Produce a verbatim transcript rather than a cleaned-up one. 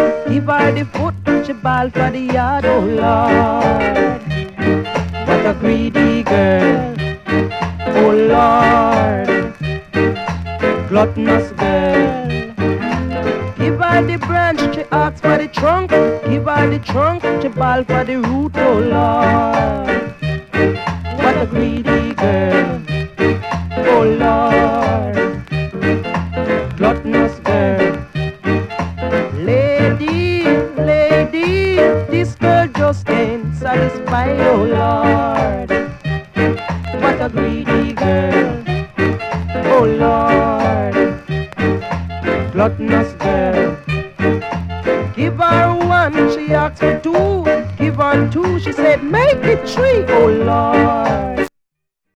Give her the foot, she ball for the yard, oh Lord. What a greedy girl, oh Lord. Gluttonous girl. Give her the branch, she asks for the trunk. Give her the trunk, she ball for the root, oh Lord. What a greedy girl, oh Lord. Gluttonous girl. Lady, lady, this girl just can't satisfy, oh Lord. What a greedy girl, oh Lord. Gluttonous girl. Give her one, she asked for two. Give her two, she said make it three, oh Lord.